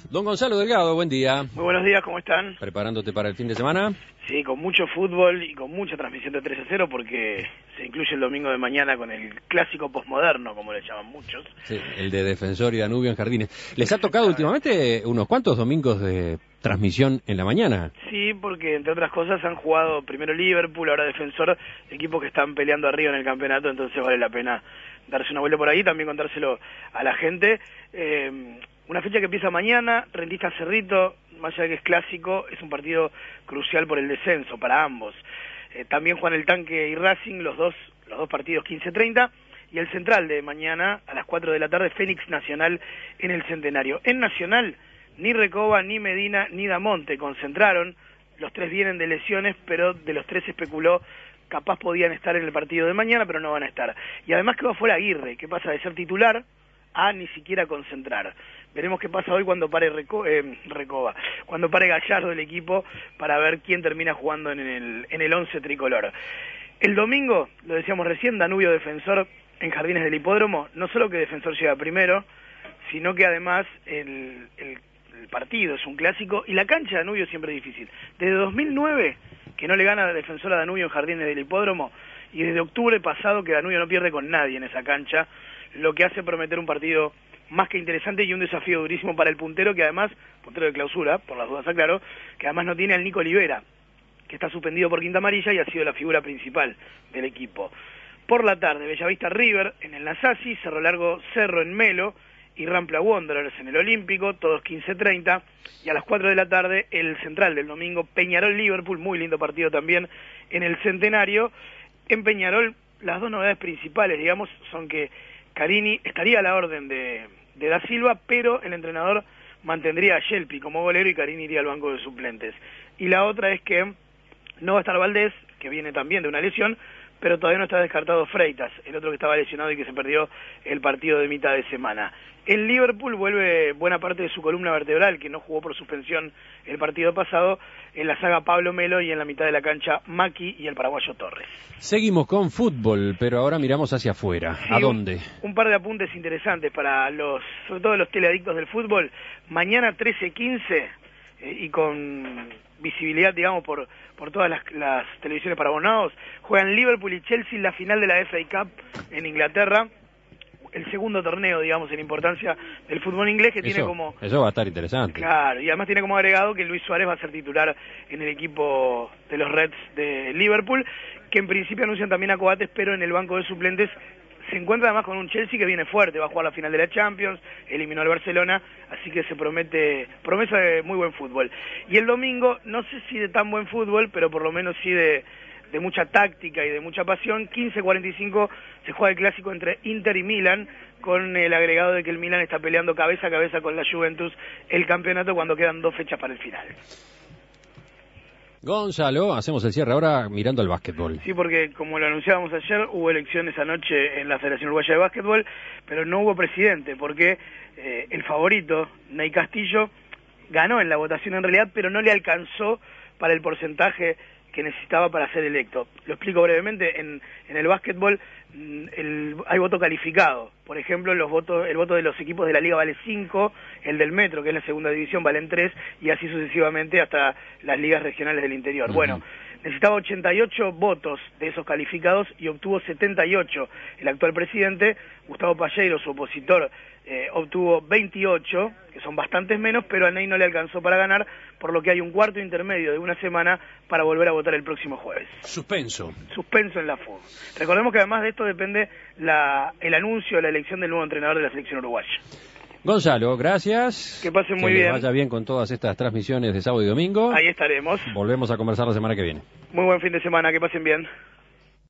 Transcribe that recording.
Don Gonzalo Delgado, buen día. Muy buenos días, ¿cómo están? ¿Preparándote para el fin de semana? Sí, con mucho fútbol y con mucha transmisión de 3-0 porque se incluye el domingo de mañana con el clásico posmoderno, como le llaman muchos. Sí, el de Defensor y Danubio en Jardines. ¿Les ha tocado últimamente unos cuantos domingos de transmisión en la mañana? Sí, porque entre otras cosas han jugado primero Liverpool, ahora Defensor, equipos que están peleando arriba en el campeonato, entonces vale la pena darse una vuelta por ahí, también contárselo a la gente. Una fecha que empieza mañana, Rentistas Cerrito, más allá de que es clásico, es un partido crucial por el descenso para ambos. También juegan el Tanque y Racing, los dos partidos 15:30, y el central de mañana a las 4 de la tarde, Fénix Nacional en el Centenario. En Nacional, ni Recoba, ni Medina, ni Damonte concentraron, los tres vienen de lesiones, pero de los tres se especuló capaz podían estar en el partido de mañana, pero no van a estar. Y además quedó fuera Aguirre, que pasa de ser titular a ni siquiera concentrar. Veremos qué pasa hoy cuando pare Recoba, cuando pare Gallardo del equipo, para ver quién termina jugando en el 11 tricolor. El domingo, lo decíamos recién, Danubio Defensor en Jardines del Hipódromo, no solo que Defensor llega primero, sino que además el partido es un clásico y la cancha de Danubio siempre es difícil. Desde 2009 que no le gana Defensor a Danubio en Jardines del Hipódromo, y desde octubre pasado que Danubio no pierde con nadie en esa cancha, lo que hace prometer un partido más que interesante y un desafío durísimo para el puntero, que además, puntero de clausura, por las dudas aclaro, que además no tiene al Nico Olivera, que está suspendido por quinta amarilla y ha sido la figura principal del equipo. Por la tarde, Bellavista River en el Nasasi, Cerro Largo Cerro en Melo y Rampla Wanderers en el Olímpico, todos 15:30, y a las 4 de la tarde el central del domingo, Peñarol Liverpool, muy lindo partido también en el Centenario. En Peñarol las dos novedades principales, digamos, son que Carini estaría a la orden de Da Silva, pero el entrenador mantendría a Shelpi como golero y Carini iría al banco de suplentes. Y la otra es que no va a estar Valdés, que viene también de una lesión, pero todavía no está descartado Freitas, el otro que estaba lesionado y que se perdió el partido de mitad de semana. En Liverpool vuelve buena parte de su columna vertebral, que no jugó por suspensión el partido pasado, en la saga Pablo Melo y en la mitad de la cancha Maki y el paraguayo Torres. Seguimos con fútbol, pero ahora miramos hacia afuera. Sí, ¿A dónde? Un par de apuntes interesantes para sobre todo los teleadictos del fútbol. Mañana 13:15 y con visibilidad, digamos, por todas las televisiones para abonados, juegan Liverpool y Chelsea la final de la FA Cup en Inglaterra, el segundo torneo, digamos, en importancia del fútbol inglés, que tiene como... Eso va a estar interesante. Claro, y además tiene como agregado que Luis Suárez va a ser titular en el equipo de los Reds de Liverpool, que en principio anuncian también a Coates, pero en el banco de suplentes se encuentra además con un Chelsea que viene fuerte, va a jugar la final de la Champions, eliminó al Barcelona, así que se promesa de muy buen fútbol. Y el domingo, no sé si de tan buen fútbol, pero por lo menos sí de mucha táctica y de mucha pasión, 15:45 se juega el clásico entre Inter y Milan, con el agregado de que el Milan está peleando cabeza a cabeza con la Juventus el campeonato cuando quedan 2 fechas para el final. Gonzalo, hacemos el cierre ahora mirando al básquetbol. Sí, porque como lo anunciábamos ayer, hubo elecciones anoche en la Federación Uruguaya de Básquetbol, pero no hubo presidente, porque el favorito, Ney Castillo, ganó en la votación en realidad, pero no le alcanzó para el porcentaje que necesitaba para ser electo. Lo explico brevemente. En el básquetbol hay voto calificado. Por ejemplo, el voto de los equipos de la liga vale 5, el del Metro, que es la segunda división, valen 3, y así sucesivamente hasta las ligas regionales del interior. Bueno, necesitaba 88 votos de esos calificados y obtuvo 78. El actual presidente, Gustavo Palleiro, su opositor, obtuvo 28, que son bastantes menos, pero a Ney no le alcanzó para ganar, por lo que hay un cuarto intermedio de una semana para volver a votar el próximo jueves. Suspenso en la FUB. Recordemos que además de esto depende el anuncio de la elección del nuevo entrenador de la selección uruguaya. Gonzalo, gracias. Que pasen muy bien. Que vaya bien con todas estas transmisiones de sábado y domingo. Ahí estaremos. Volvemos a conversar la semana que viene. Muy buen fin de semana, que pasen bien.